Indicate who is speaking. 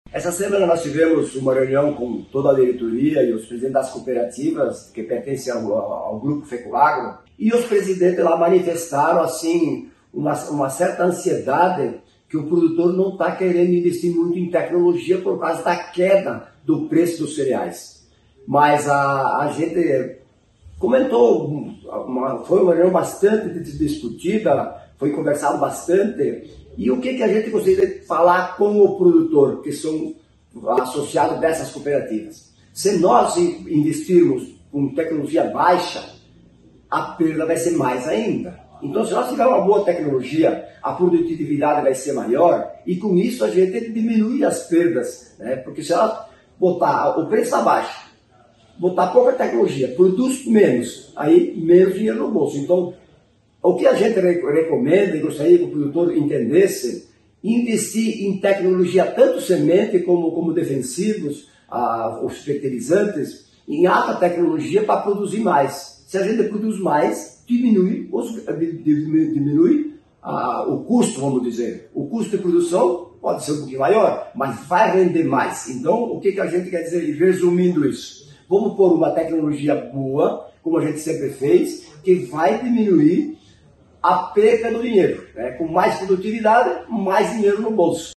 Speaker 1: Essa semana nós tivemos uma reunião com toda a diretoria e os presidentes das cooperativas que pertencem ao grupo Fecoagro, e os presidentes lá manifestaram assim uma certa ansiedade que o produtor não está querendo investir muito em tecnologia por causa da queda do preço dos cereais. Mas a gente comentou, foi uma reunião bastante discutida, foi conversado bastante. E o que a gente gostaria de falar com o produtor, que são associados dessas cooperativas? Se nós investirmos com tecnologia baixa, a perda vai ser mais ainda. Então, se nós tivermos uma boa tecnologia, a produtividade vai ser maior, e com isso a gente diminui as perdas, né? Porque se ela botar o preço abaixo, botar pouca tecnologia, produz menos, aí menos dinheiro no bolso. Então, o que a gente recomenda e gostaria que o produtor entendesse, investir em tecnologia, tanto semente como defensivos, os fertilizantes, em alta tecnologia para produzir mais. Se a gente produz mais, diminui o custo, vamos dizer. O custo de produção pode ser um pouquinho maior, mas vai render mais. Então, o que a gente quer dizer, resumindo isso? Vamos pôr uma tecnologia boa, como a gente sempre fez, que vai diminuir a perda do dinheiro, né? Com mais produtividade, mais dinheiro no bolso.